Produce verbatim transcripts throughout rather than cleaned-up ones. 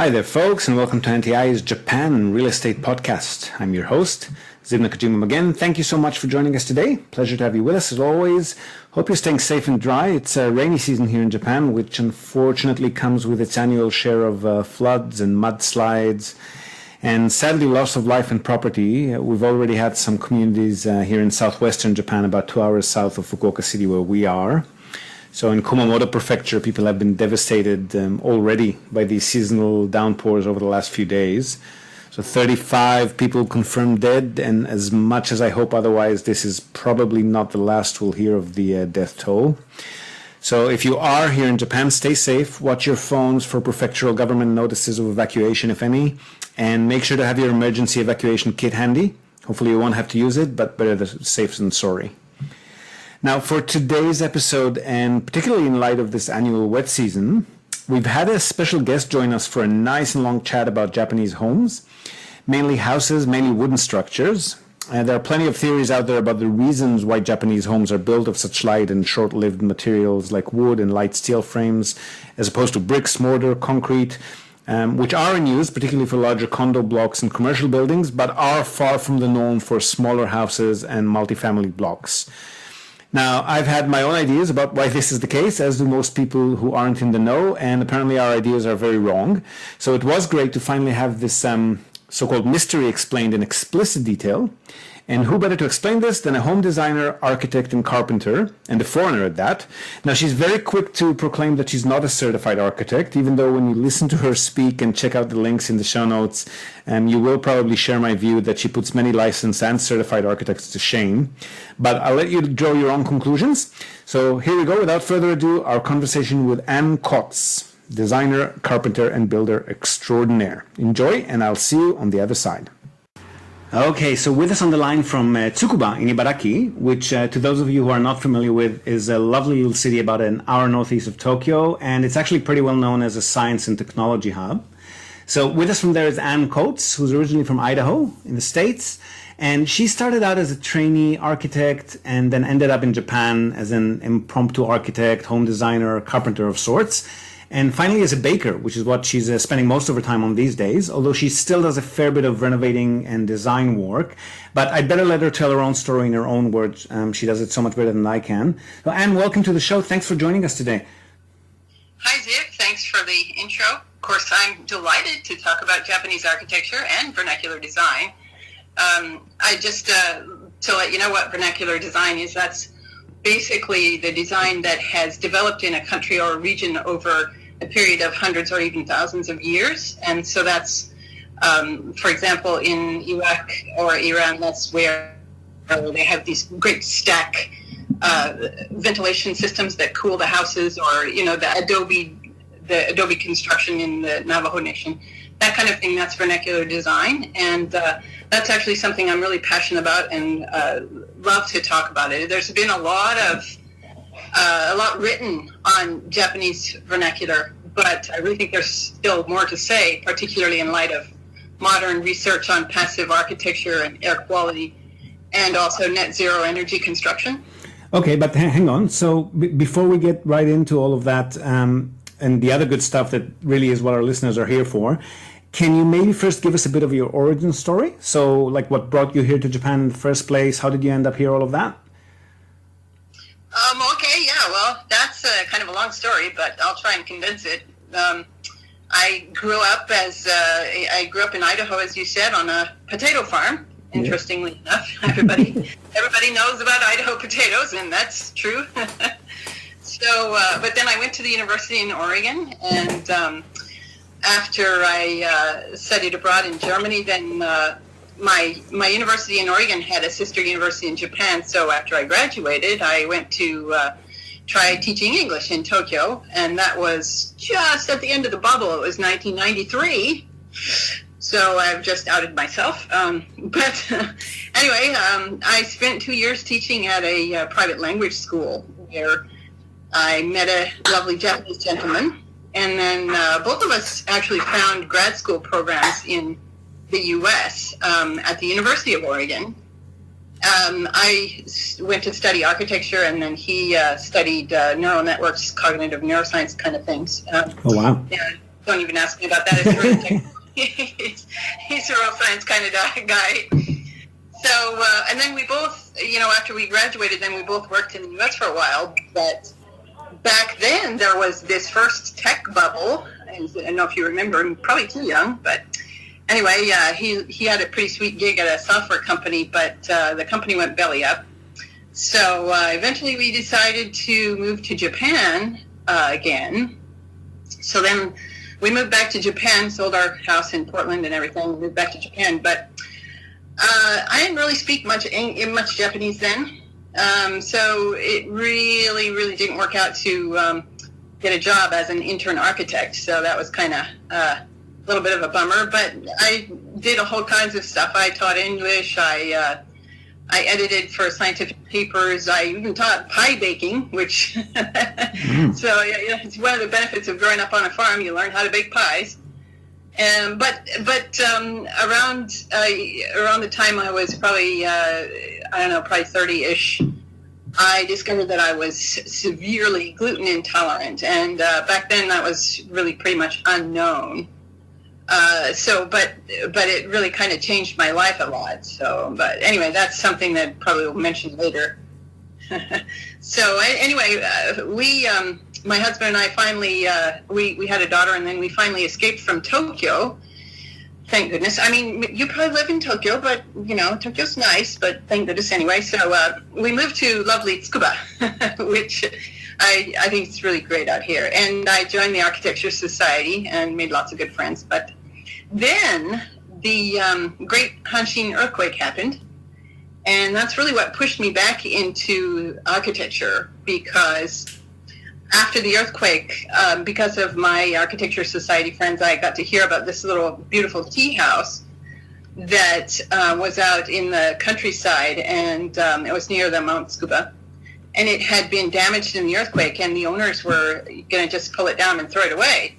Hi there, folks, and welcome to N T I's Japan Real Estate Podcast. I'm your host, Ziv Nakajima again. Thank you so much for joining us today. Pleasure to have you with us, as always. Hope you're staying safe and dry. It's a rainy season here in Japan, which unfortunately comes with its annual share of uh, floods and mudslides, and sadly loss of life and property. We've already had some communities uh, here in southwestern Japan, about two hours south of Fukuoka City, where we are. So in Kumamoto Prefecture, people have been devastated um, already by these seasonal downpours over the last few days. So thirty-five people confirmed dead, and as much as I hope otherwise, this is probably not the last we'll hear of the uh, death toll. So if you are here in Japan, stay safe, watch your phones for prefectural government notices of evacuation, if any, and make sure to have your emergency evacuation kit handy. Hopefully you won't have to use it, but better safe than sorry. Now, for today's episode, and particularly in light of this annual wet season, we've had a special guest join us for a nice and long chat about Japanese homes, mainly houses, mainly wooden structures. Uh, there are plenty of theories out there about the reasons why Japanese homes are built of such light and short-lived materials like wood and light steel frames, as opposed to bricks, mortar, concrete, um, which are in use, particularly for larger condo blocks and commercial buildings, but are far from the norm for smaller houses and multifamily blocks. Now, I've had my own ideas about why this is the case, as do most people who aren't in the know, and apparently our ideas are very wrong. So it was great to finally have this um, so-called mystery explained in explicit detail. And who better to explain this than a home designer, architect, and carpenter, and a foreigner at that. Now, she's very quick to proclaim that she's not a certified architect, even though when you listen to her speak and check out the links in the show notes, um, you will probably share my view that she puts many licensed and certified architects to shame. But I'll let you draw your own conclusions. So here we go. Without further ado, our conversation with Ann Kotz, designer, carpenter, and builder extraordinaire. Enjoy, and I'll see you on the other side. Okay, so with us on the line from uh, Tsukuba in Ibaraki, which uh, to those of you who are not familiar with is a lovely little city about an hour northeast of Tokyo, and it's actually pretty well known as a science and technology hub. So with us from there is Ann Kotz, who's originally from Idaho in the States, and she started out as a trainee architect and then ended up in Japan as an impromptu architect, home designer, carpenter of sorts. And finally, as a baker, which is what she's uh, spending most of her time on these days, although she still does a fair bit of renovating and design work. But I'd better let her tell her own story in her own words. Um, she does it so much better than I can. So, Ann, welcome to the show. Thanks for joining us today. Hi, Ziv. Thanks for the intro. Of course, I'm delighted to talk about Japanese architecture and vernacular design. Um, I just, uh, to let you know what vernacular design is, that's basically the design that has developed in a country or a region over a period of hundreds or even thousands of years. And so that's, um, for example, in Iraq or Iran, that's where they have these great stack uh, ventilation systems that cool the houses, or, you know, the Adobe, the Adobe construction in the Navajo Nation, that kind of thing. That's vernacular design. And uh, that's actually something I'm really passionate about and uh, love to talk about it. There's been a lot of Uh, a lot written on Japanese vernacular, but I really think there's still more to say, particularly in light of modern research on passive architecture and air quality, and also net zero energy construction. Okay, but hang on. So b- before we get right into all of that um, and the other good stuff that really is what our listeners are here for, can you maybe first give us a bit of your origin story? So, like, what brought you here to Japan in the first place? How did you end up here? All of that? Um, okay, yeah, well, that's uh, kind of a long story, but I'll try and condense it. Um, I grew up as, uh, I grew up in Idaho, as you said, on a potato farm, interestingly yeah. enough. Everybody everybody knows about Idaho potatoes, and that's true. so, uh, but then I went to the university in Oregon, and um, after I uh, studied abroad in Germany, then uh, My my university in Oregon had a sister university in Japan, so after I graduated, I went to uh, try teaching English in Tokyo, and that was just at the end of the bubble. It was nineteen ninety-three, so I've just outed myself. Um, but uh, anyway, um, I spent two years teaching at a uh, private language school where I met a lovely Japanese gentleman, and then uh, both of us actually found grad school programs in the U S um, at the University of Oregon. Um, I went to study architecture, and then he uh, studied uh, neural networks, cognitive neuroscience kind of things. Um, oh, wow. And don't even ask me about that. It's really he's, he's a real science kind of guy. So, uh, and then we both, you know, after we graduated, then we both worked in the U S for a while. But back then, there was this first tech bubble. I don't know if you remember, I'm probably too young, but anyway, uh, he, he had a pretty sweet gig at a software company, but uh, the company went belly up. So uh, eventually we decided to move to Japan uh, again. So then we moved back to Japan, sold our house in Portland and everything, moved back to Japan. But uh, I didn't really speak much much Japanese then. Um, so it really, really didn't work out to um, get a job as an intern architect. So that was kind of uh, a little bit of a bummer. But I did a whole kinds of stuff. I taught English. I uh, I edited for scientific papers. I even taught pie baking, which mm. so yeah, it's one of the benefits of growing up on a farm. You learn how to bake pies. Um, but but um, around uh, around the time I was probably uh, I don't know probably thirty-ish, I discovered that I was severely gluten intolerant, and uh, back then that was really pretty much unknown. Uh, so, but but it really kind of changed my life a lot. So, but anyway, that's something that probably we'll mention later. So anyway, uh, we, um, my husband and I finally, uh, we, we had a daughter, and then we finally escaped from Tokyo. Thank goodness. I mean, you probably live in Tokyo, but, you know, Tokyo's nice, but thank goodness anyway. So uh, we moved to lovely Tsukuba, which I, I think is really great out here. And I joined the Architecture Society and made lots of good friends. But then the um, Great Hanshin earthquake happened. And that's really what pushed me back into architecture, because after the earthquake, um, because of my Architecture Society friends, I got to hear about this little beautiful tea house that uh, was out in the countryside, and um, it was near the Mount Tsukuba. And it had been damaged in the earthquake, and the owners were going to just pull it down and throw it away.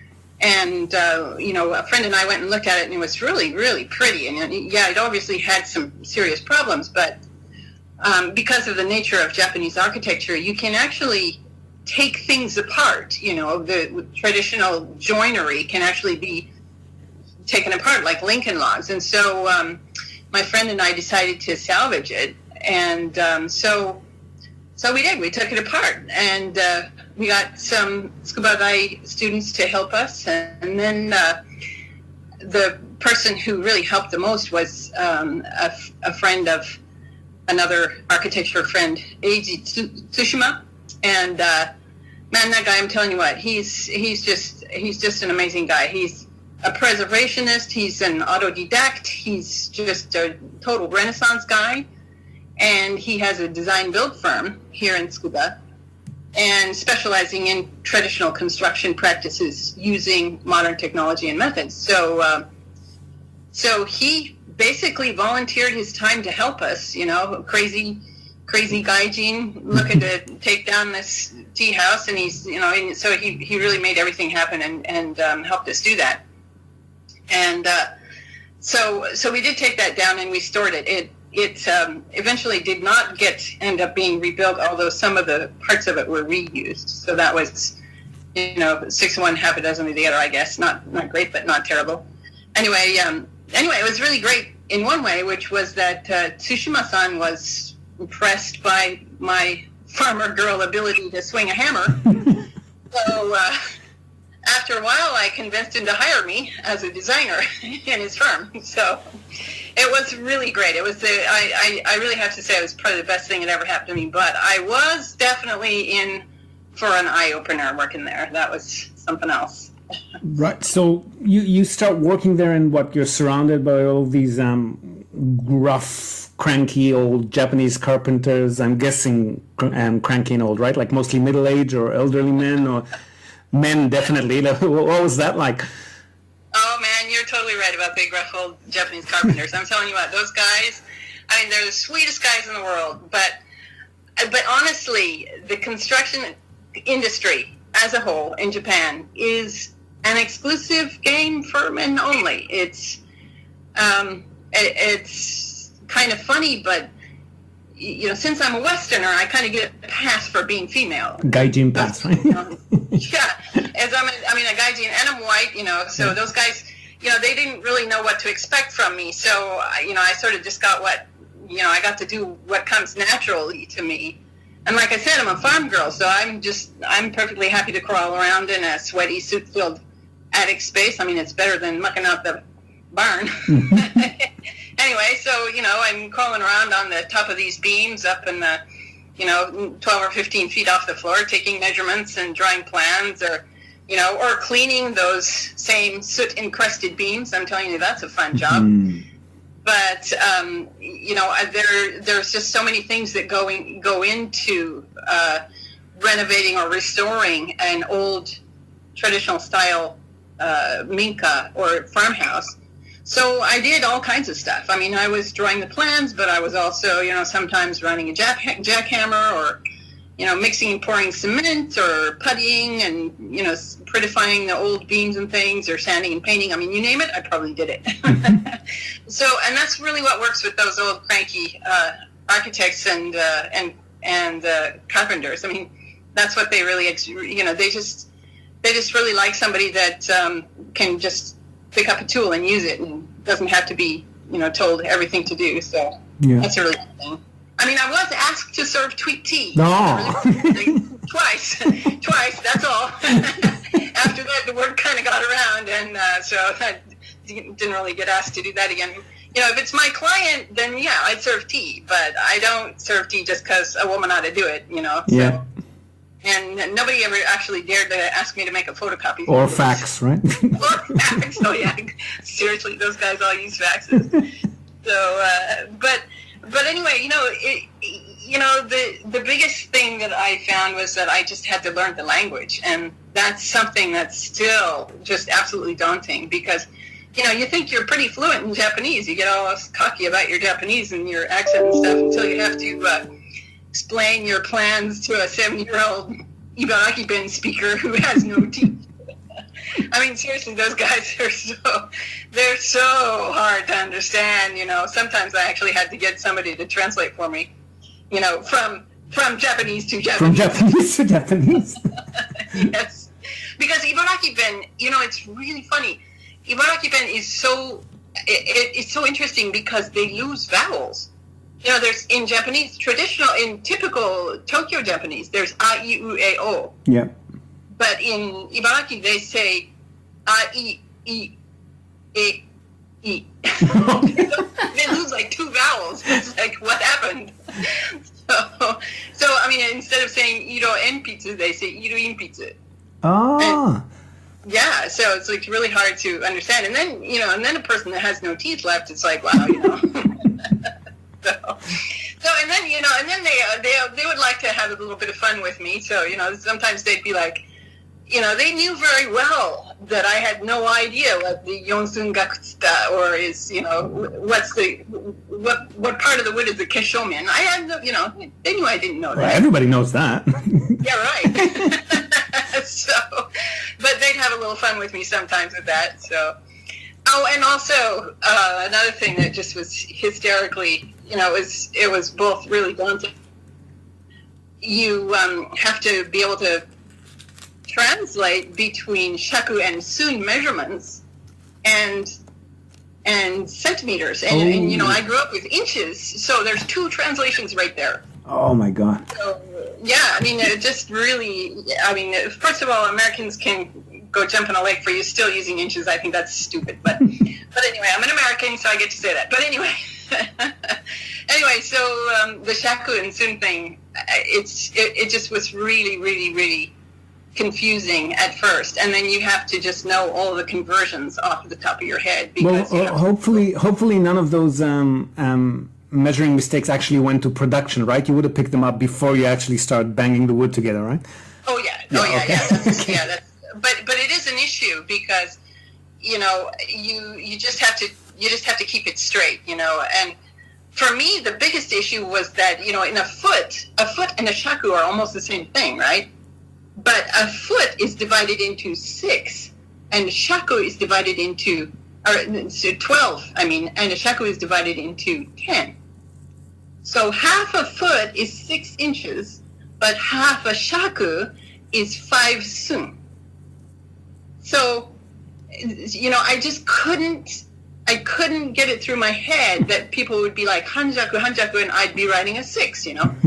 And, uh, you know, a friend and I went and looked at it, and it was really, really pretty. And, yeah, it obviously had some serious problems, but um, because of the nature of Japanese architecture, you can actually take things apart. You know, the traditional joinery can actually be taken apart, like Lincoln logs. And so um, my friend and I decided to salvage it. And um, so so we did. We took it apart, and uh, we got some Tsukuba Gai students to help us. And then uh, the person who really helped the most was um, a, a friend of another architecture friend, Eiji Tsushima. And uh, man, that guy, I'm telling you what, he's he's just he's just an amazing guy. He's a preservationist. He's an autodidact. He's just a total Renaissance guy. And he has a design-build firm here in Tsukuba, and specializing in traditional construction practices using modern technology and methods. So, uh, so he basically volunteered his time to help us. You know, crazy, crazy gaijin looking to take down this tea house, and he's, you know, and so he he really made everything happen and and um, helped us do that. And uh, so so we did take that down and restored it. It It um, eventually did not get end up being rebuilt, although some of the parts of it were reused. So that was, you know, six of one, half a dozen of the other, I guess. Not not great, but not terrible. Anyway, um, anyway, it was really great in one way, which was that uh, Tsushima-san was impressed by my farmer girl ability to swing a hammer. So uh, after a while, I convinced him to hire me as a designer in his firm. So it was really great. It was the, I, I, I really have to say it was probably the best thing that ever happened to me. But I was definitely in for an eye-opener working there. That was something else. Right. So you, you start working there, and what, you're surrounded by all these um, gruff, cranky old Japanese carpenters. I'm guessing um, cranky and old, right? Like mostly middle-aged or elderly men, or men definitely. What was that like? Oh, man, you're totally right about big, rough, old Japanese carpenters. I'm telling you what, those guys, I mean, they're the sweetest guys in the world. But, but honestly, the construction industry as a whole in Japan is an exclusive game for men only. It's, um, it, it's kind of funny, but, you know, since I'm a Westerner, I kind of get a pass for being female. Gaijin pass, right? Yeah, as I'm, a, I mean, a Gaijin and I'm white, you know, so yeah. those guys, you know, they didn't really know what to expect from me. So, you know, I sort of just got what, you know, I got to do what comes naturally to me. And like I said, I'm a farm girl, so I'm just, I'm perfectly happy to crawl around in a sweaty, soot-filled attic space. I mean, it's better than mucking out the barn. Anyway, so, you know, I'm crawling around on the top of these beams up in the, you know, twelve or fifteen feet off the floor, taking measurements and drawing plans, or, you know, or cleaning those same soot-encrusted beams. I'm telling you, that's a fun job. Mm. But, um, you know, there there's just so many things that go, in, go into uh, renovating or restoring an old traditional style uh, minka or farmhouse. So I did all kinds of stuff. I mean, I was drawing the plans, but I was also, you know, sometimes running a jack, jackhammer, or, you know, mixing and pouring cement, or puttying and, you know, prettifying the old beams and things, or sanding and painting. I mean, you name it, I probably did it. So, and that's really what works with those old cranky uh, architects and uh, and and uh, carpenters. I mean, that's what they really, you know, they just they just really like somebody that um, can just pick up a tool and use it, and doesn't have to be, you know, told everything to do. So yeah. That's a really good thing. I mean, I was asked to serve tweet tea. No. Really, twice. Twice, that's all. After that, the word kind of got around, and uh, so I didn't really get asked to do that again. You know, if it's my client, then yeah, I'd serve tea, but I don't serve tea just because a woman ought to do it, you know. So. Yeah. And nobody ever actually dared to ask me to make a photocopy. Or fax, right? Or fax. Oh, yeah. Seriously, those guys all use faxes. So, uh, but but anyway, you know, it, you know, the the biggest thing that I found was that I just had to learn the language, and that's something that's still just absolutely daunting, because, you know, you think you're pretty fluent in Japanese. You get all cocky about your Japanese and your accent and stuff until you have to uh, explain your plans to a seven-year-old Ibaraki Ben speaker who has no teeth. I mean, seriously, those guys are so, they're so hard to understand, you know. Sometimes I actually had to get somebody to translate for me, you know, from from Japanese to Japanese. From Japanese to Japanese. Yes. Because Ibaraki Ben, you know, it's really funny. Ibaraki Ben is so, it, it, it's so interesting because they lose vowels. You know, there's in Japanese, traditional, in typical Tokyo Japanese, there's a, i, u, e, o. Yeah. But in Ibaraki, they say a, i, i, e, i. They lose like two vowels. It's like, what happened? So, so I mean, instead of saying iro en pizza, they say iro in pizza. Ah. And, yeah, so it's like really hard to understand. And then, you know, and then a person that has no teeth left, it's like, wow, you know. So, so, and then, you know, and then they, uh, they, they would like to have a little bit of fun with me. So, you know, sometimes they'd be like, you know, they knew very well that I had no idea what the Yonsun Gakutsuta, or is, you know, what's the, what, what part of the wood is the Keshomen. I had no, you know, they knew I didn't know that. Well, everybody knows that. Yeah, right. So, but they'd have a little fun with me sometimes with that, so. Oh, and also uh, another thing that just was hysterically, you know, it was, it was both really daunting. You um, have to be able to translate between shaku and sun measurements and and centimeters. And, and, you know, I grew up with inches, so there's two translations right there. Oh, my God. So, yeah, I mean, it just really, I mean, first of all, Americans can go jump in a lake for you still using inches. I think that's stupid. But but anyway, I'm an American, so I get to say that. But anyway, anyway, so um, the shaku and sun thing, it's it, it just was really, really, really confusing at first, and then you have to just know all the conversions off the top of your head. Because, well, you know, uh, hopefully, hopefully none of those um, um, measuring mistakes actually went to production, right? You would have picked them up before you actually start banging the wood together, right? Oh yeah, yeah oh yeah, okay. yeah. That's, yeah, that's, but but it is an issue because, you know, you you just have to you just have to keep it straight, you know. And for me, the biggest issue was that, you know, in a foot, a foot and a shaku are almost the same thing, right? But a foot is divided into six, and a shaku is divided into, or so twelve, I mean, and a shaku is divided into ten. So half a foot is six inches, but half a shaku is five sun. So, you know, I just couldn't, I couldn't get it through my head that people would be like, Hanjaku, Hanjaku, and I'd be writing a six, you know?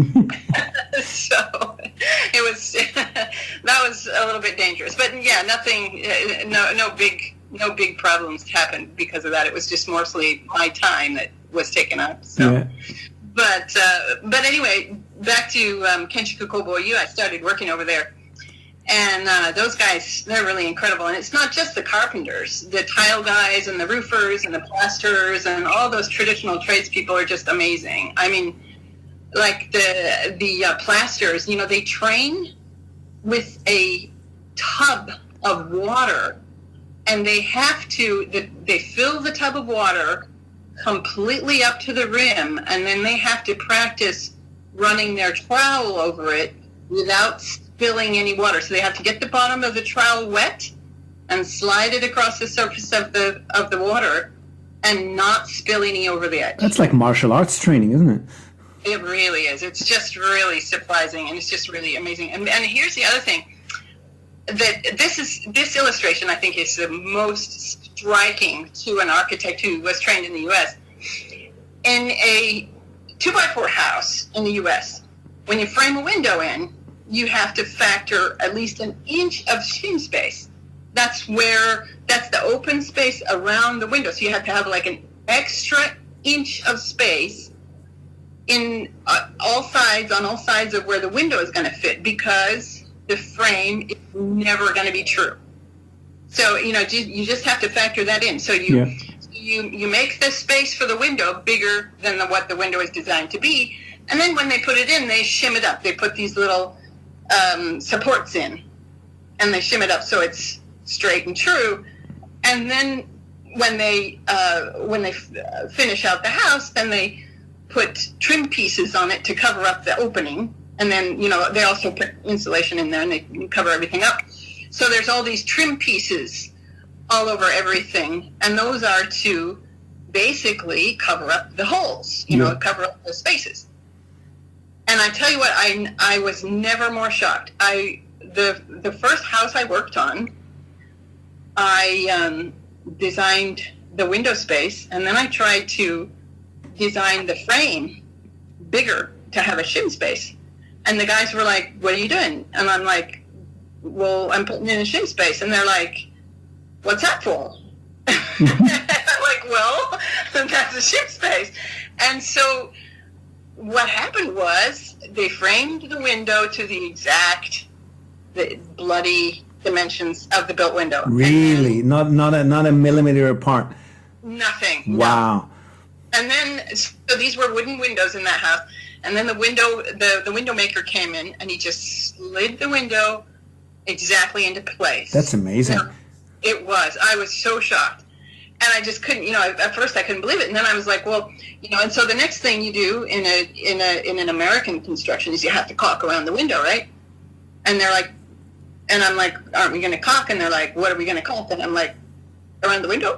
So it was, that was a little bit dangerous. But yeah, nothing, no, no big, no big problems happened because of that. It was just mostly my time that was taken up. So, Yeah. but, uh, but anyway, back to um, Kenshiku Kobo-yu, I started working over there. And uh, those guys, they're really incredible. And it's not just the carpenters. The tile guys and the roofers and the plasterers and all those traditional tradespeople are just amazing. I mean, like the the uh, plasters, you know, they train with a tub of water. And they have to, they fill the tub of water completely up to the rim. And then they have to practice running their trowel over it without spilling any water. So they have to get the bottom of the trowel wet and slide it across the surface of the of the water and not spill any over the edge. That's like martial arts training, isn't it? It really is. It's just really surprising, and it's just really amazing. And, and here's the other thing. That this is this illustration, I think, is the most striking to an architect who was trained in the U S. In a two by four house in the U S, when you frame a window in, you have to factor at least an inch of shin space. That's where, that's the open space around the window. So you have to have like an extra inch of space in uh, all sides, on all sides of where the window is going to fit, because the frame is never going to be true. So, you know, you just have to factor that in. So you, Yeah. you, you make the space for the window bigger than the, what the window is designed to be. And then when they put it in, they shim it up. They put these little um, supports in, and they shim it up so it's straight and true. And then when they uh, when they f- finish out the house, then they put trim pieces on it to cover up the opening. And then, you know, they also put insulation in there, and they cover everything up. So there's all these trim pieces all over everything, and those are to basically cover up the holes, you know, Yeah. cover up the spaces. And I tell you what, I, I was never more shocked. I the the first house I worked on, I um, designed the window space, and then I tried to design the frame bigger to have a shim space. And the guys were like, "What are you doing?" And I'm like, "Well, I'm putting in a shim space." And they're like, "What's that for?" I'm like, "Well, that's a shim space." And so what happened was they framed the window to the exact the bloody dimensions of the built window. Really? Not not a not a millimeter apart. Nothing. no. Wow. And then, so these were wooden windows in that house. And then the window, the, the window maker came in, and he just slid the window exactly into place. That's amazing. Yeah, it was. I was so shocked. And I just couldn't, you know, at first I couldn't believe it. And then I was like, well, you know, and so the next thing you do in a in a in an American construction is you have to caulk around the window, right? And they're like, and I'm like, aren't we going to caulk? And they're like, what are we going to caulk? And I'm like, around the window.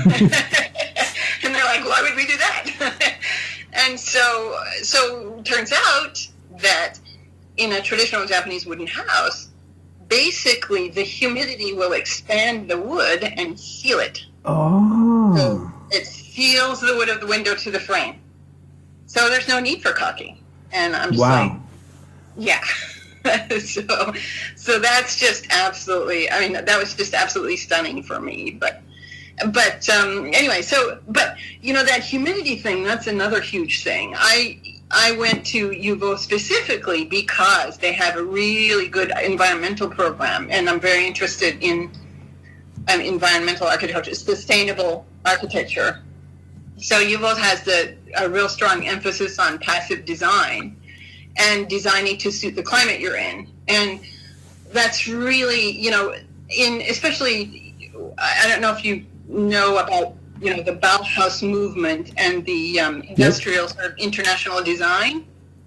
And they're like, why would we do that? And so, so turns out that in a traditional Japanese wooden house, basically the humidity will expand the wood and seal it. Oh. So it seals the wood of the window to the frame. So there's no need for caulking. And I'm just like, Wow. yeah. so, so that's just absolutely, I mean, that was just absolutely stunning for me. But, but um, anyway, so, but, you know, that humidity thing, that's another huge thing. I, I went to U V O specifically because they have a really good environmental program, and I'm very interested in um, environmental architecture, sustainable architecture. So U V O has the, a real strong emphasis on passive design and designing to suit the climate you're in. And that's really, you know, in especially, I don't know if you know about, you know, the Bauhaus movement and the um, industrial sort of international design.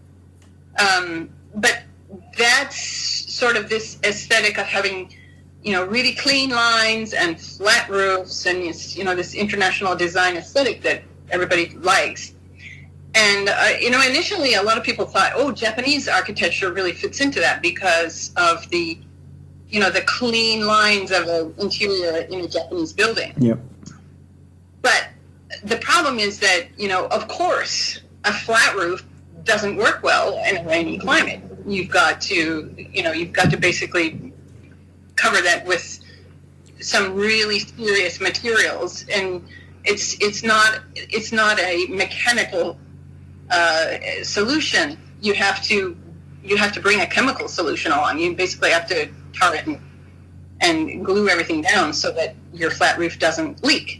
Um, but that's sort of this aesthetic of having, you know, really clean lines and flat roofs and, you know, this international design aesthetic that everybody likes. And, uh, you know, initially a lot of people thought, oh, Japanese architecture really fits into that because of the you know, the clean lines of an interior in a Japanese building. Yep. But the problem is that, you know, of course, a flat roof doesn't work well in a rainy climate. You've got to, you know, you've got to basically cover that with some really serious materials, and it's it's not it's not a mechanical uh, solution. You have to you have to bring a chemical solution along. You basically have to tar it and, and glue everything down so that your flat roof doesn't leak.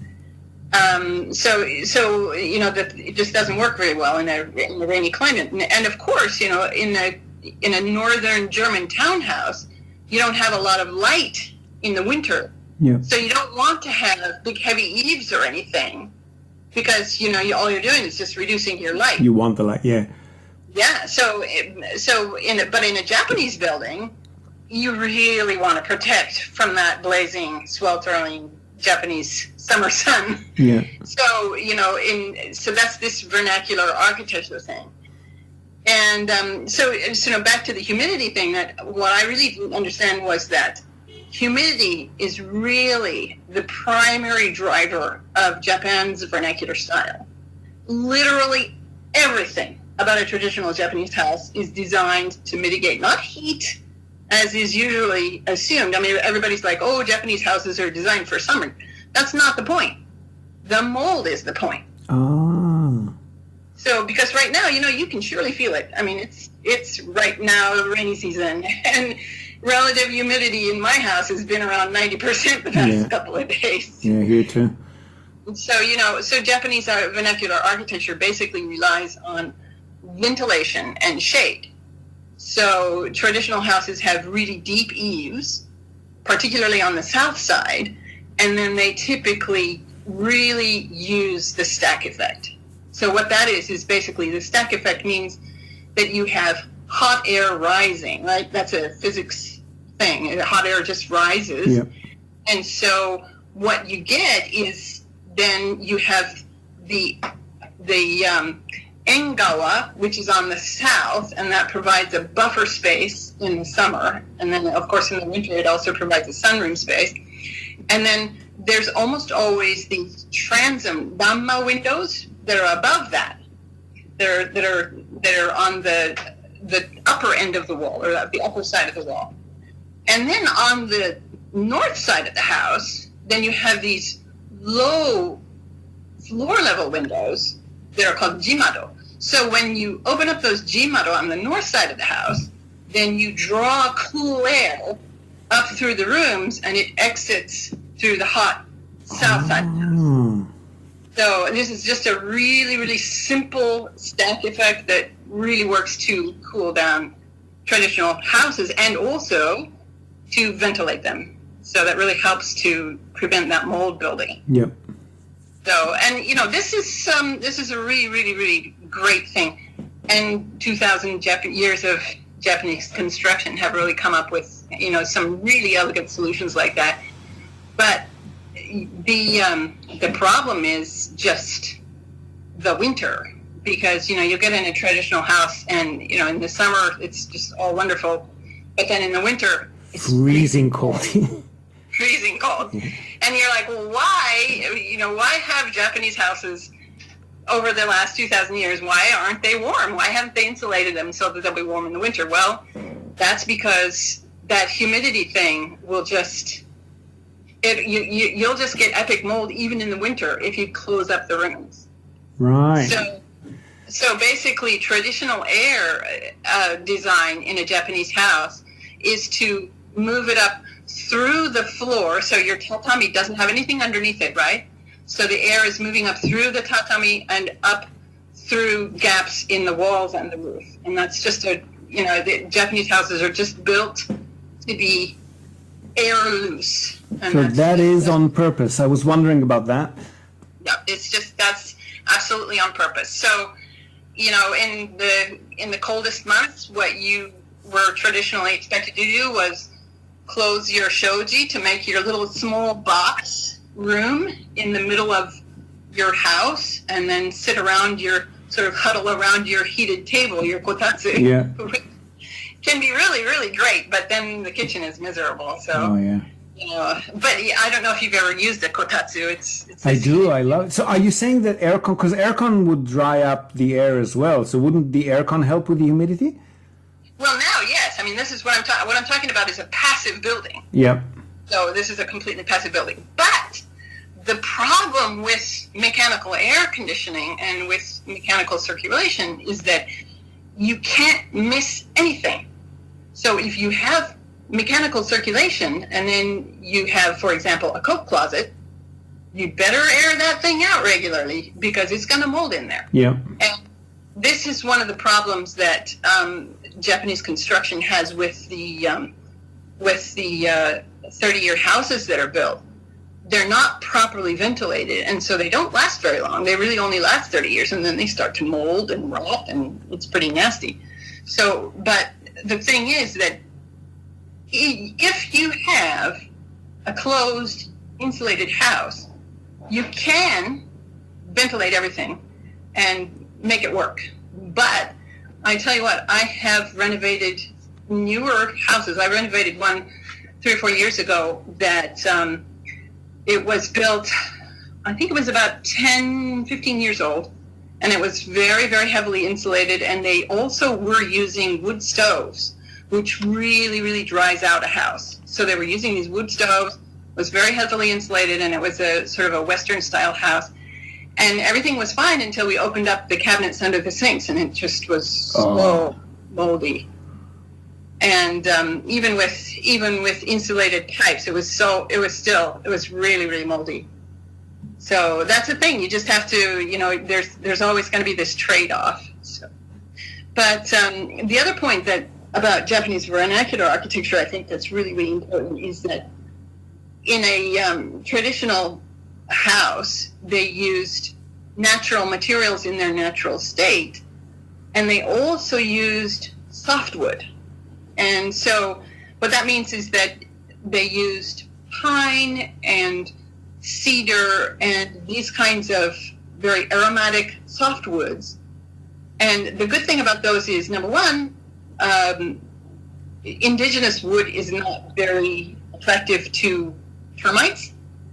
Um, so, so you know that it just doesn't work very well in a, in a rainy climate. And, and of course, you know, in a in a northern German townhouse, you don't have a lot of light in the winter. Yeah. So you don't want to have big heavy eaves or anything, because you know you, all you're doing is just reducing your light. You want the light, yeah. Yeah. So, it, so in a, but in a Japanese building, you really want to protect from that blazing, sweltering Japanese summer sun. Yeah. So, you know, in so that's this vernacular architecture thing. And um, so, so, you know, back to the humidity thing, that what I really didn't understand was that humidity is really the primary driver of Japan's vernacular style. Literally everything about a traditional Japanese house is designed to mitigate, not heat, as is usually assumed. I mean, everybody's like, oh, Japanese houses are designed for summer. That's not the point. The mold is the point. Ah. So, because right now, you know, you can surely feel it. I mean, it's it's right now rainy season, and relative humidity in my house has been around ninety percent the past Yeah. couple of days. Yeah, here too. So, you know, so Japanese uh, vernacular architecture basically relies on ventilation and shade. So traditional houses have really deep eaves, particularly on the south side, and then they typically really use the stack effect. So what that is, is basically the stack effect means that you have hot air rising, right? That's a physics thing. Hot air just rises. Yep. And so what you get is then you have the the um, Engawa, which is on the south, and that provides a buffer space in the summer. And then, of course, in the winter, it also provides a sunroom space. And then there's almost always these transom Dhamma windows that are above that. They're, that are that are on the the upper end of the wall, or the upper side of the wall. And then on the north side of the house, then you have these low floor level windows that are called jimado. So when you open up those jimado on the north side of the house, then you draw cool air up through the rooms, and it exits through the hot south side of the house. Oh. So this is just a really, really simple stack effect that really works to cool down traditional houses and also to ventilate them. So that really helps to prevent that mold building. Yep. So, and you know, this is um, this is a really, really, really great thing. And two thousand Jap- years of Japanese construction have really come up with, you know, some really elegant solutions like that. But the um, the problem is just the winter, because, you know, you get in a traditional house and, you know, in the summer it's just all wonderful, but then in the winter it's Freezing cold. freezing cold. And you're like, well, why, you know, why have Japanese houses over the last two thousand years, why aren't they warm? Why haven't they insulated them so that they'll be warm in the winter? Well, that's because that humidity thing will just, it, you, you, you'll just get epic mold even in the winter if you close up the rooms. Right. So, so basically, traditional air uh, design in a Japanese house is to move it up through the floor, so your tatami doesn't have anything underneath it, right? So the air is moving up through the tatami and up through gaps in the walls and the roof. And that's just a, you know, the Japanese houses are just built to be air loose. And So that's- that is on purpose. I was wondering about that. Yeah, it's just, that's absolutely on purpose. So, you know, in the in the coldest months, what you were traditionally expected to do was close your shoji to make your little small box room in the middle of your house, and then sit around your, sort of huddle around your heated table, your kotatsu. Yeah. can be really, really great, but then the kitchen is miserable. So, Oh yeah. you know, but yeah, I don't know if you've ever used a kotatsu. It's, it's I this- do. I love it. So are you saying that aircon, because aircon would dry up the air as well, so wouldn't the aircon help with the humidity? Well, now, yes. I mean, this is what I'm talking. What I'm talking about is a passive building. Yep. So this is a completely passive building. But the problem with mechanical air conditioning and with mechanical circulation is that you can't miss anything. So if you have mechanical circulation and then you have, for example, a coat closet, you better air that thing out regularly because it's going to mold in there. Yep. And this is one of the problems that um, Japanese construction has with the um, with the uh, thirty-year houses that are built. They're not properly ventilated, and so they don't last very long. They really only last thirty years, and then they start to mold and rot, and it's pretty nasty. So, but the thing is that if you have a closed, insulated house, you can ventilate everything and make it work. But I tell you what, I have renovated newer houses. I renovated one three or four years ago that um, it was built, I think it was about ten, fifteen years old, and it was very, very heavily insulated, and they also were using wood stoves, which really, really dries out a house. So they were using these wood stoves, it was very heavily insulated, and it was a sort of a Western-style house. And everything was fine until we opened up the cabinets under the sinks, and it just was so Oh. moldy. And um, even with even with insulated pipes, it was so it was still it was really, really moldy. So that's the thing. You just have to, you know, there's there's always going to be this trade-off. So. But um, the other point that about Japanese vernacular architecture, I think that's really, really important is that in a um, traditional house, they used natural materials in their natural state, and they also used softwood. And so what that means is that they used pine and cedar and these kinds of very aromatic softwoods. And the good thing about those is, number one, um, indigenous wood is not very attractive to termites,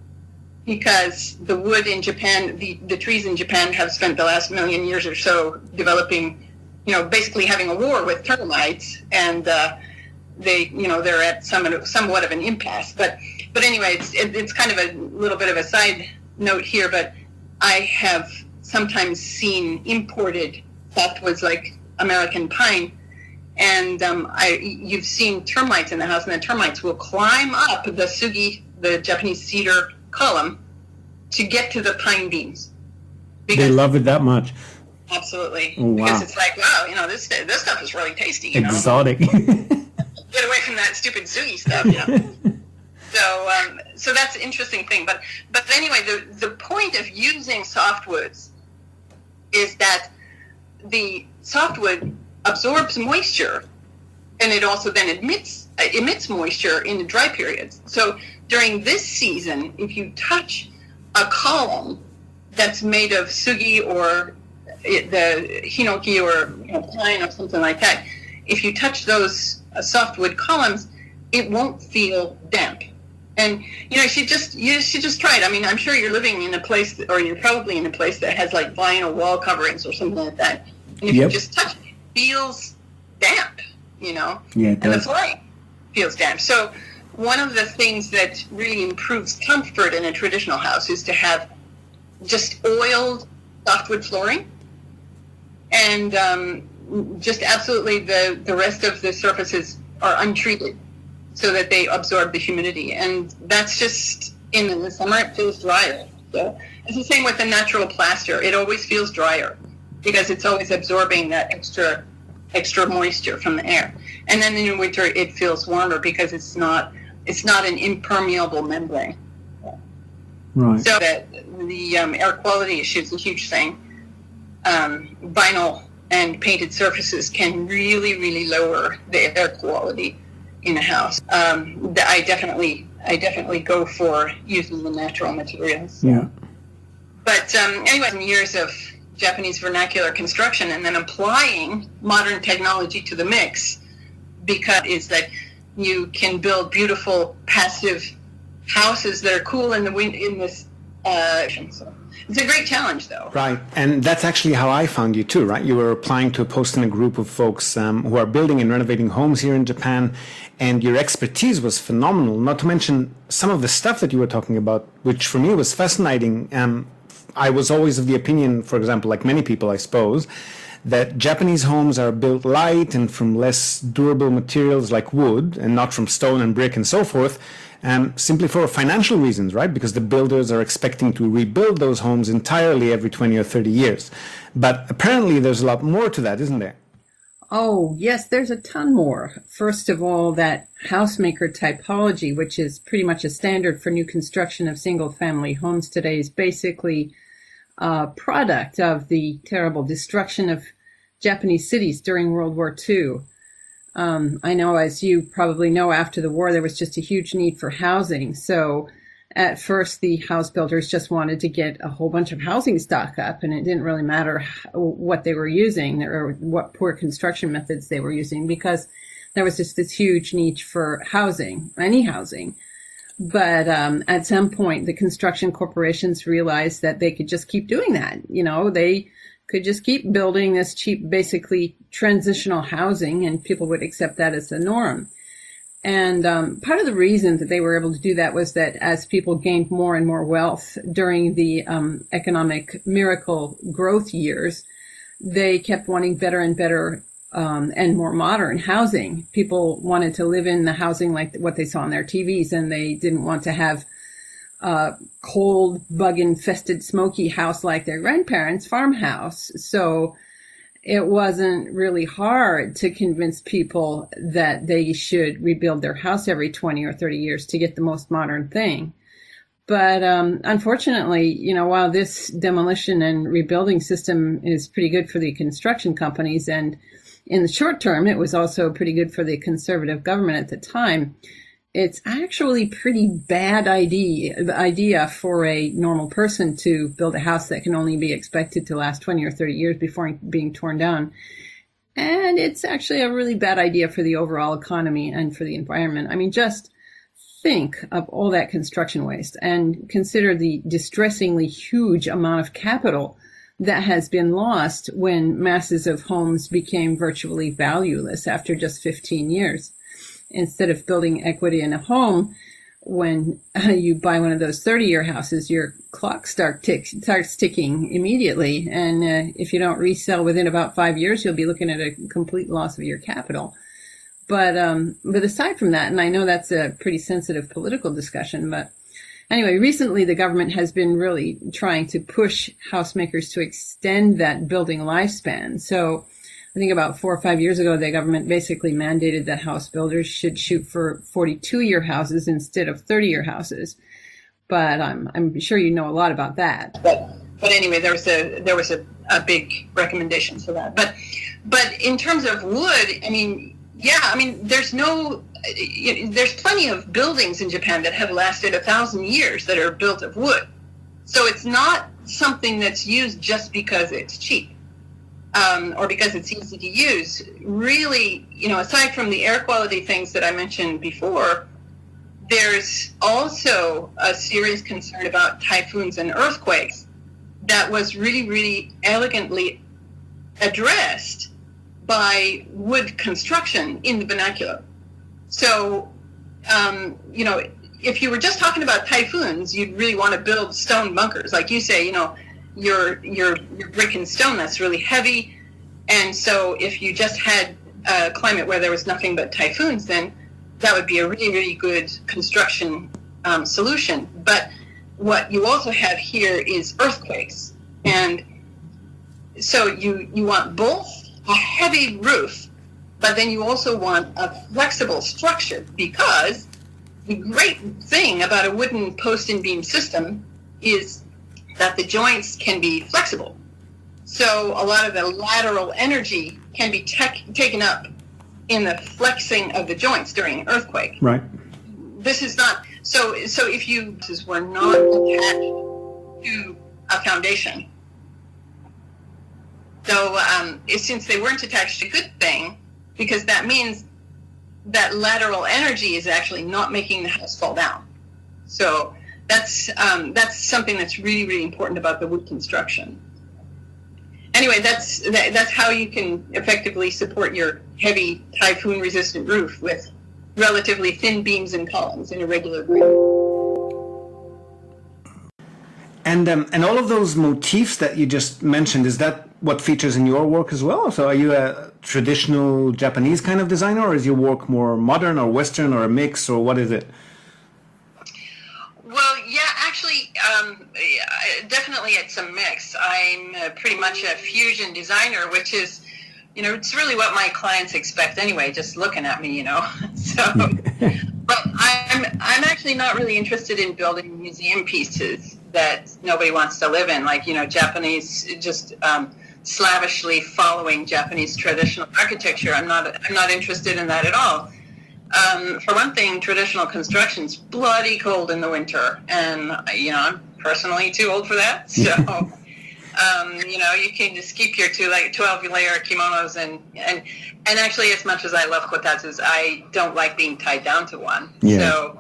because the wood in Japan, the, the trees in Japan have spent the last million years or so developing, you know, basically having a war with termites, and uh, they, you know, they're at some, somewhat of an impasse. But, but anyway, it's, it, it's kind of a little bit of a side note here, but I have sometimes seen imported softwoods like American pine, and um, I, you've seen termites in the house, and the termites will climb up the sugi, the Japanese cedar column, to get to the pine beams. They love it that much. Absolutely. Oh, wow. Because it's like, wow, you know, this this stuff is really tasty. You Exotic. know? Get away from that stupid sugi stuff, you know. so um, so that's an interesting thing. But but anyway, the the point of using softwoods is that the softwood absorbs moisture, and it also then emits uh, emits moisture in the dry periods. So during this season, if you touch a column that's made of sugi or it, the hinoki or, you know, pine or something like that, if you touch those uh, softwood columns, it won't feel damp. And you know, you should just you should just try it. I mean, I'm sure you're living in a place, that, or you're probably in a place that has like vinyl wall coverings or something like that. And if Yep. you just touch it, it feels damp, you know. Yeah, it and the does. flooring feels damp. So one of the things that really improves comfort in a traditional house is to have just oiled softwood flooring, and um, just absolutely the, the rest of the surfaces are untreated so that they absorb the humidity. And that's just, in the summer, it feels drier. So it's the same with the natural plaster. It always feels drier because it's always absorbing that extra extra moisture from the air. And then in winter, it feels warmer because it's not it's not an impermeable membrane. Right. So that the um, air quality issue is a huge thing. Um, vinyl and painted surfaces can really, really lower the air quality in a house. Um, I definitely, I definitely go for using the natural materials. Yeah. But um, anyway, some years of Japanese vernacular construction and then applying modern technology to the mix, because is that you can build beautiful passive houses that are cool in the wind in this. Uh, so it's a great challenge, though. Right, and that's actually how I found you too, right? You were applying to a post in a group of folks um, who are building and renovating homes here in Japan, and your expertise was phenomenal. Not to mention some of the stuff that you were talking about, which for me was fascinating. Um, I was always of the opinion, for example, like many people, I suppose, that Japanese homes are built light and from less durable materials like wood, and not from stone and brick and so forth. Um, simply for financial reasons, right? Because the builders are expecting to rebuild those homes entirely every twenty or thirty years. But apparently there's a lot more to that, isn't there? Oh, yes, there's a ton more. First of all, that housemaker typology, which is pretty much a standard for new construction of single-family homes today, is basically a product of the terrible destruction of Japanese cities during World War Two. Um, I know, as you probably know, after the war, there was just a huge need for housing. So at first, the house builders just wanted to get a whole bunch of housing stock up, and it didn't really matter what they were using or what poor construction methods they were using, because there was just this huge need for housing, any housing. But um, at some point, the construction corporations realized that they could just keep doing that. You know, they could just keep building this cheap, basically transitional housing, and people would accept that as the norm. And um, part of the reason that they were able to do that was that as people gained more and more wealth during the um, economic miracle growth years, they kept wanting better and better um, and more modern housing. People wanted to live in the housing like what they saw on their T Vs, and they didn't want to have a cold, bug-infested, smoky house like their grandparents' farmhouse. So it wasn't really hard to convince people that they should rebuild their house every twenty or thirty years to get the most modern thing. But um, unfortunately, you know, while this demolition and rebuilding system is pretty good for the construction companies, and in the short term, it was also pretty good for the conservative government at the time, it's actually pretty bad idea, idea for a normal person to build a house that can only be expected to last twenty or thirty years before being torn down. And it's actually a really bad idea for the overall economy and for the environment. I mean, just think of all that construction waste and consider the distressingly huge amount of capital that has been lost when masses of homes became virtually valueless after just fifteen years. Instead of building equity in a home, when uh, you buy one of those thirty-year houses, your clock start tick, starts ticking immediately. And uh, if you don't resell within about five years, you'll be looking at a complete loss of your capital. But um, but aside from that, and I know that's a pretty sensitive political discussion, but anyway, recently the government has been really trying to push housemakers to extend that building lifespan. So I think about four or five years ago, the government basically mandated that house builders should shoot for forty-two-year houses instead of thirty-year houses. But I'm I'm sure you know a lot about that. But but anyway, there was a there was a, a big recommendation for that. But but in terms of wood, I mean, yeah, I mean, there's no there's plenty of buildings in Japan that have lasted a thousand years that are built of wood. So it's not something that's used just because it's cheap. Um, or because it's easy to use. Really, you know, aside from the air quality things that I mentioned before, there's also a serious concern about typhoons and earthquakes that was really, really elegantly addressed by wood construction in the vernacular. So, um, you know, if you were just talking about typhoons, you'd really want to build stone bunkers. Like you say, you know, your your your brick and stone, that's really heavy, and so if you just had a climate where there was nothing but typhoons, then that would be a really really good construction um, solution. But what you also have here is earthquakes, and so you you want both a heavy roof, but then you also want a flexible structure, because the great thing about a wooden post and beam system is that the joints can be flexible. So a lot of the lateral energy can be tech, taken up in the flexing of the joints during an earthquake. Right. This is not, so So if you were not attached to a foundation, so um, since they weren't attached, a good thing, because that means that lateral energy is actually not making the house fall down. So that's um, that's something that's really, really important about the wood construction. Anyway, that's that, that's how you can effectively support your heavy typhoon-resistant roof with relatively thin beams and columns in a regular grid. And um, and all of those motifs that you just mentioned, is that what features in your work as well? So are you a traditional Japanese kind of designer, or is your work more modern or Western or a mix, or what is it? Well, yeah, actually, um, definitely it's a mix. I'm uh, pretty much a fusion designer, which is, you know, it's really what my clients expect anyway, just looking at me, you know. So, but I'm, I'm actually not really interested in building museum pieces that nobody wants to live in, like, you know, Japanese, just um, slavishly following Japanese traditional architecture. I'm not, I'm not interested in that at all. Um, for one thing, traditional construction's bloody cold in the winter, and, you know, I'm personally too old for that. So, um, you know, you can just keep your two like twelve layer kimonos, and and and actually, as much as I love kotatsus, I don't like being tied down to one. Yeah. So.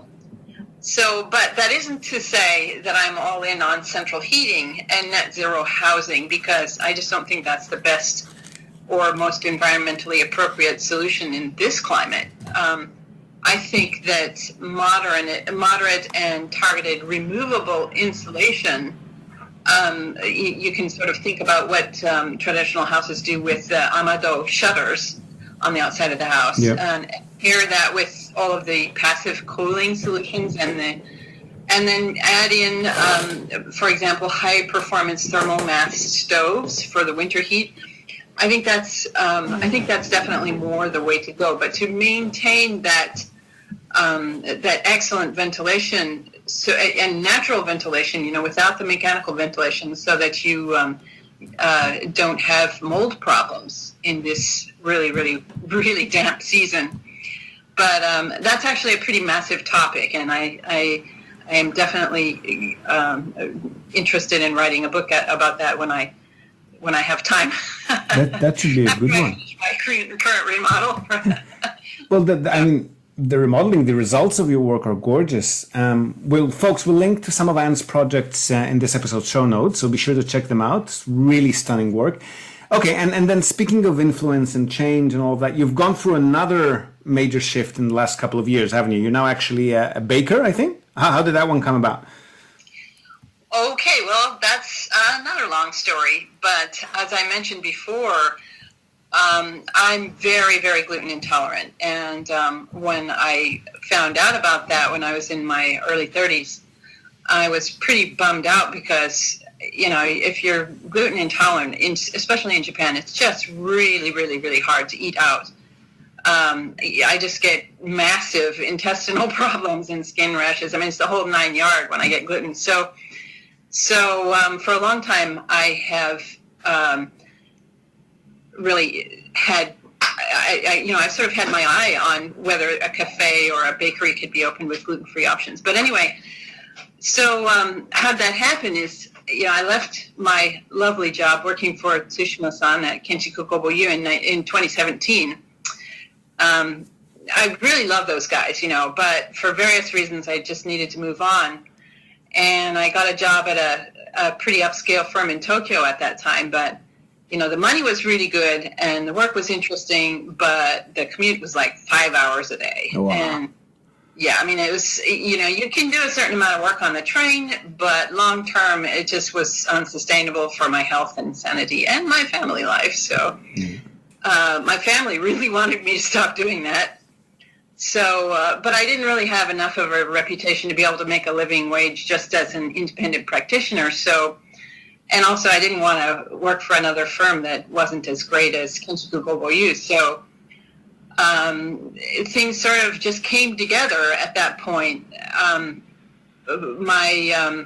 So, but that isn't to say that I'm all in on central heating and net zero housing, because I just don't think that's the best or most environmentally appropriate solution in this climate. Um, I think that moderate, moderate and targeted removable insulation, um, you, you can sort of think about what um, traditional houses do with uh, amado shutters on the outside of the house, yep. and pair that with all of the passive cooling solutions, and the and then add in, um, for example, high performance thermal mass stoves for the winter heat. I think that's um, I think that's definitely more the way to go. But to maintain that um, that excellent ventilation, so and natural ventilation, you know, without the mechanical ventilation, so that you um, uh, don't have mold problems in this really, really, really damp season. But um, that's actually a pretty massive topic, and I, I, I am definitely um, interested in writing a book at, about that when I, when I have time. That, that should be a good one. My current remodel. Well, the, the, I mean, the remodeling, the results of your work are gorgeous. Um, we'll, folks, we'll link to some of Anne's projects uh, in this episode's show notes, so be sure to check them out. It's really stunning work. Okay, and, and then speaking of influence and change and all of that, you've gone through another major shift in the last couple of years, haven't you? You're now actually a, a baker, I think? How, how did that one come about? Okay, well, that's another long story. But as I mentioned before, um, I'm very, very gluten intolerant. And um, when I found out about that when I was in my early thirties, I was pretty bummed out because, you know, if you're gluten intolerant, in, especially in Japan, it's just really, really, really hard to eat out. Um, I just get massive intestinal problems and skin rashes. I mean, it's the whole nine yard when I get gluten. So, so um, for a long time, I have um, really had, I, I, you know, I sort of had my eye on whether a cafe or a bakery could be open with gluten-free options. But anyway, so um, how that happened is, you know, I left my lovely job working for Tsushima-san at Kenchiku Koboyu in, in twenty seventeen. Um, I really love those guys, you know, but for various reasons, I just needed to move on. And I got a job at a, a pretty upscale firm in Tokyo at that time. But, you know, the money was really good and the work was interesting, but the commute was like five hours a day. Oh, wow. And yeah, I mean, it was, you know, you can do a certain amount of work on the train, but long term, it just was unsustainable for my health and sanity and my family life. So mm. uh, my family really wanted me to stop doing that. So, uh, but I didn't really have enough of a reputation to be able to make a living wage just as an independent practitioner. So, and also I didn't want to work for another firm that wasn't as great as Kenchiku Koboyu. So, Um, things sort of just came together at that point. Um, my um,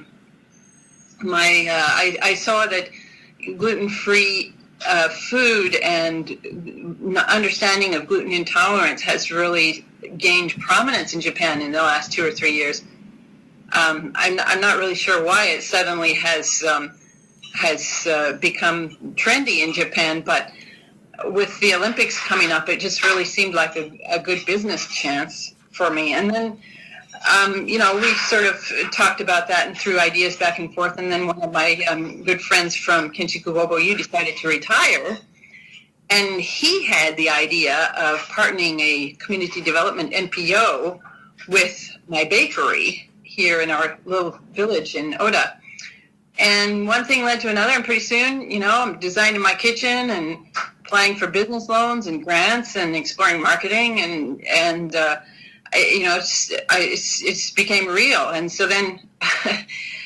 my uh, I, I saw that gluten-free uh, food and understanding of gluten intolerance has really gained prominence in Japan in the last two or three years. Um, I'm, I'm not really sure why it suddenly has um, has uh, become trendy in Japan, but with the Olympics coming up, it just really seemed like a, a good business chance for me. And then, um, you know, we sort of talked about that and threw ideas back and forth. And then one of my um, good friends from Kinchiku Wobo-yu decided to retire. And he had the idea of partnering a community development N P O with my bakery here in our little village in Oda. And one thing led to another, and pretty soon, you know, I'm designing my kitchen and applying for business loans and grants and exploring marketing, and and uh, I, you know, it's, I, it's it's became real. And so then I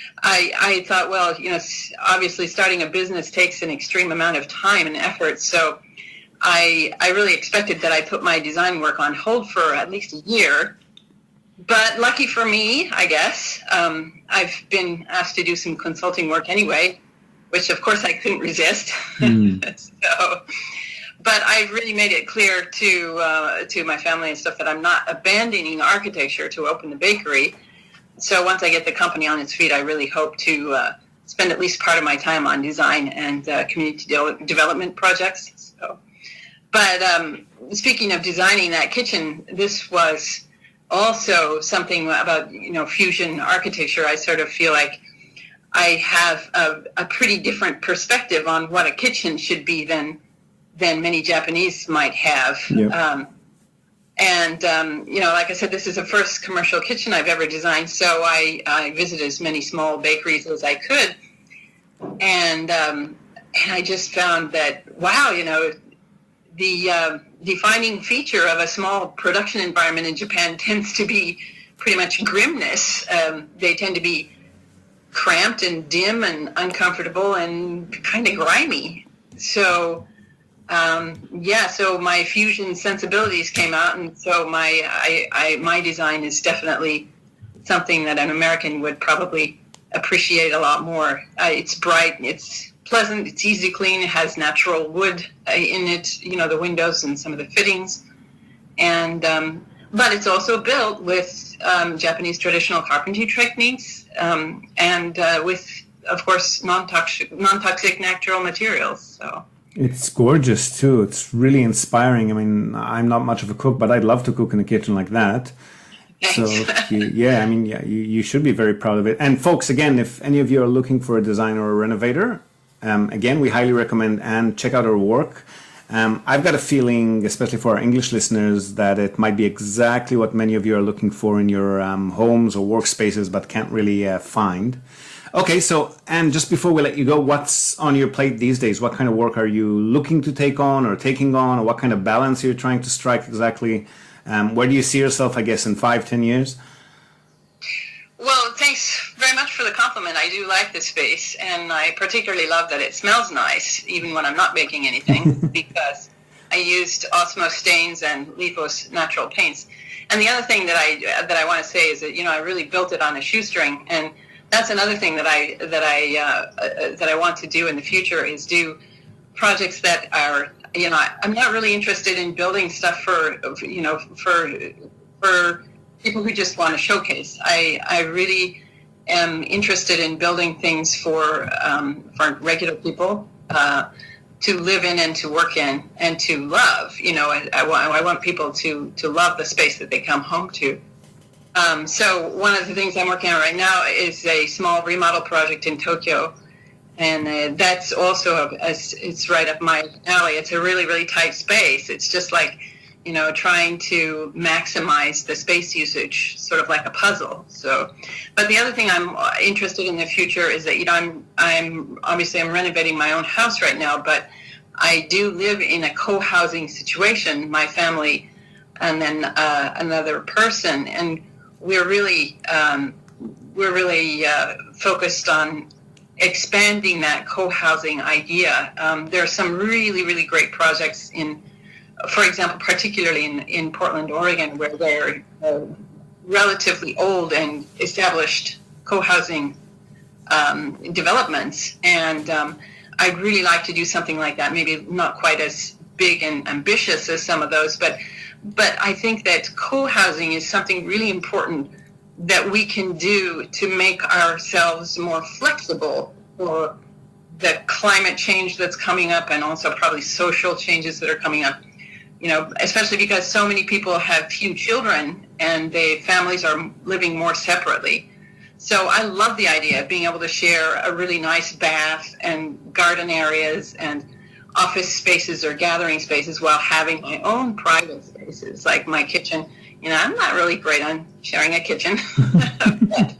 I thought, well, you know, obviously starting a business takes an extreme amount of time and effort. So I I really expected that I put my design work on hold for at least a year. But lucky for me, I guess, um, I've been asked to do some consulting work anyway, which of course I couldn't resist. Mm. so, but I really made it clear to uh, to my family and stuff that I'm not abandoning architecture to open the bakery. So once I get the company on its feet, I really hope to uh, spend at least part of my time on design and uh, community de- development projects. So, but um, speaking of designing that kitchen, this was also something about, you know, fusion architecture. I sort of feel like I have a, a pretty different perspective on what a kitchen should be than than many Japanese might have. Yep. Um, and, um, you know, like I said, this is the first commercial kitchen I've ever designed, so I, I visited as many small bakeries as I could. And, um, and I just found that, wow, you know, the uh, defining feature of a small production environment in Japan tends to be pretty much grimness. Um, they tend to be cramped and dim and uncomfortable and kind of grimy. So, um, yeah, so my fusion sensibilities came out, and so my I, I, my design is definitely something that an American would probably appreciate a lot more. Uh, it's bright, it's pleasant, it's easy to clean, it has natural wood uh, in it, you know, the windows and some of the fittings. And um, but it's also built with um, Japanese traditional carpentry techniques um, and uh, with, of course, non-toxic, non-toxic natural materials. So it's gorgeous too. It's really inspiring. I mean, I'm not much of a cook, but I'd love to cook in a kitchen like that. So you, yeah, I mean, yeah, you, you should be very proud of it. And folks, again, if any of you are looking for a designer or a renovator, Um, again, we highly recommend and check out our work. Um, I've got a feeling, especially for our English listeners, that it might be exactly what many of you are looking for in your um, homes or workspaces, but can't really uh, find. Okay, so, and just before we let you go, what's on your plate these days? What kind of work are you looking to take on or taking on, or what kind of balance are you trying to strike exactly? Um, where do you see yourself, I guess, in five, ten years? Well, thanks very much for the compliment. I do like the space, and I particularly love that it smells nice, even when I'm not making anything, because I used Osmo stains and Lithos natural paints. And the other thing that I that I want to say is that, you know, I really built it on a shoestring, and that's another thing that I that I uh, that I want to do in the future is do projects that are, you know, I'm not really interested in building stuff for, you know, for for. people who just want to showcase. I, I really am interested in building things for um, for regular people uh, to live in and to work in and to love. You know, I, I, want, I want people to, to love the space that they come home to. Um, so one of the things I'm working on right now is a small remodel project in Tokyo. And uh, that's also, a, a, it's right up my alley. It's a really, really tight space. It's just like, you know, trying to maximize the space usage, sort of like a puzzle. So, but the other thing I'm interested in the future is that, you know, I'm, I'm obviously I'm renovating my own house right now, but I do live in a co-housing situation, my family and then uh, another person, and we're really, um, we're really uh, focused on expanding that co-housing idea. Um, there are some really, really great projects in, for example, particularly in, in Portland, Oregon, where there are uh, relatively old and established co-housing um, developments. And um, I'd really like to do something like that, maybe not quite as big and ambitious as some of those, but but I think that co-housing is something really important that we can do to make ourselves more flexible for the climate change that's coming up, and also probably social changes that are coming up. You know, especially because so many people have few children and their families are living more separately. So I love the idea of being able to share a really nice bath and garden areas and office spaces or gathering spaces while having my own private spaces, like my kitchen. You know, I'm not really great on sharing a kitchen, but,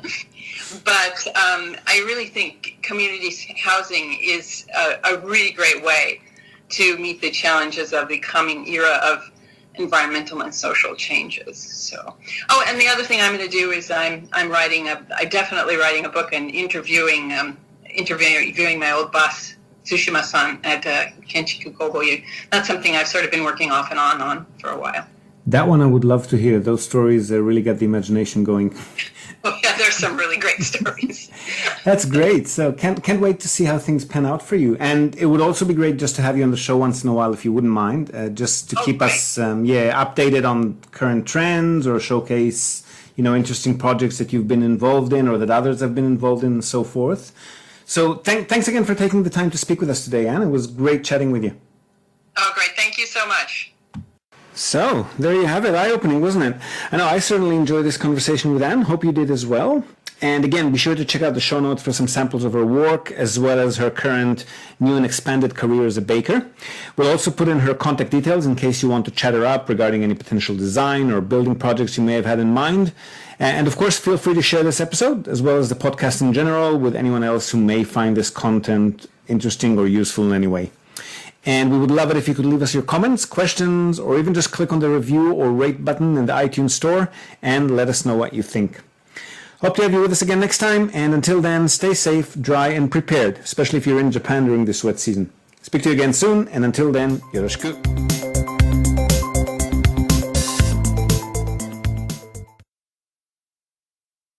but um, I really think community housing is a, a really great way to meet the challenges of the coming era of environmental and social changes. So, oh, and the other thing I'm going to do is I'm I'm writing a I'm definitely writing a book and interviewing um, interviewing my old boss Tsushima-san at uh, Kenchiku Kogoyu. That's something I've sort of been working off and on on for a while. That one I would love to hear. Those stories uh, really get the imagination going. Oh yeah, there's some really great stories. That's great. So can't can't wait to see how things pan out for you. And it would also be great just to have you on the show once in a while, if you wouldn't mind, uh, just to Oh, keep great. us um, yeah updated on current trends or showcase you know interesting projects that you've been involved in or that others have been involved in and so forth. So th- thanks again for taking the time to speak with us today, Anne. It was great chatting with you. Oh, great. Thank you so much. So, there you have it. Eye-opening, wasn't it? I know I certainly enjoyed this conversation with Anne. Hope you did as well. And again, be sure to check out the show notes for some samples of her work, as well as her current new and expanded career as a baker. We'll also put in her contact details in case you want to chat her up regarding any potential design or building projects you may have had in mind. And of course, feel free to share this episode, as well as the podcast in general, with anyone else who may find this content interesting or useful in any way. And we would love it if you could leave us your comments, questions, or even just click on the review or rate button in the iTunes store and let us know what you think. Hope to have you with us again next time, and until then, stay safe, dry, and prepared, especially if you're in Japan during this wet season. Speak to you again soon, and until then, yoroshiku.